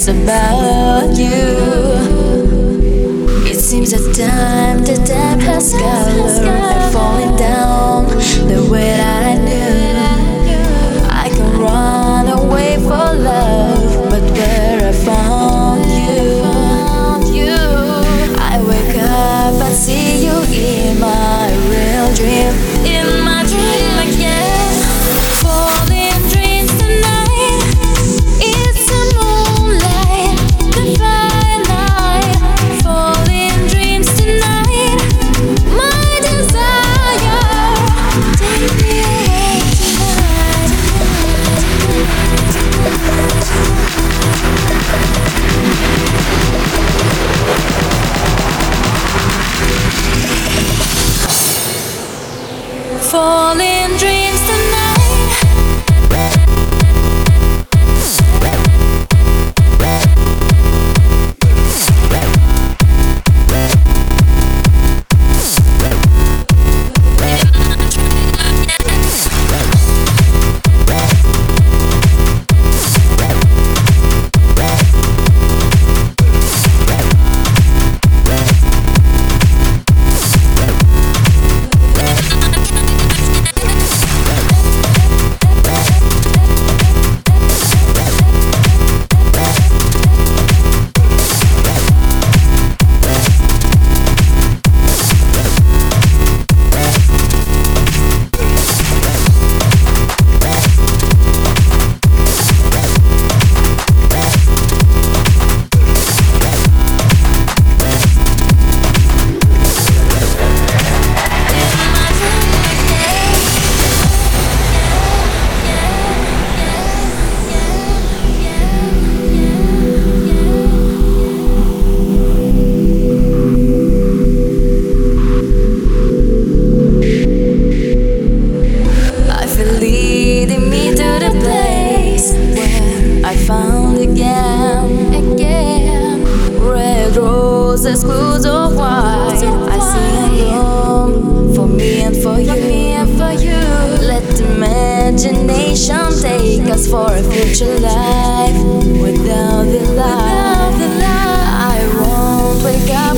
it's about you. It seems that time to time has colored and falling down the way that I knew. I can run away for love, but where I found you, I wake up and see you in my real dream. In my dream again. Falling dreams tonight. It's the moonlight, the firelight. Falling dreams tonight. My desire. Take me away tonight. Falling dreams tonight. Leading me to the place where I found again. Red roses, clouds of white. I see a room for me and for you. Let imagination take us for a future life without the light. I won't wake up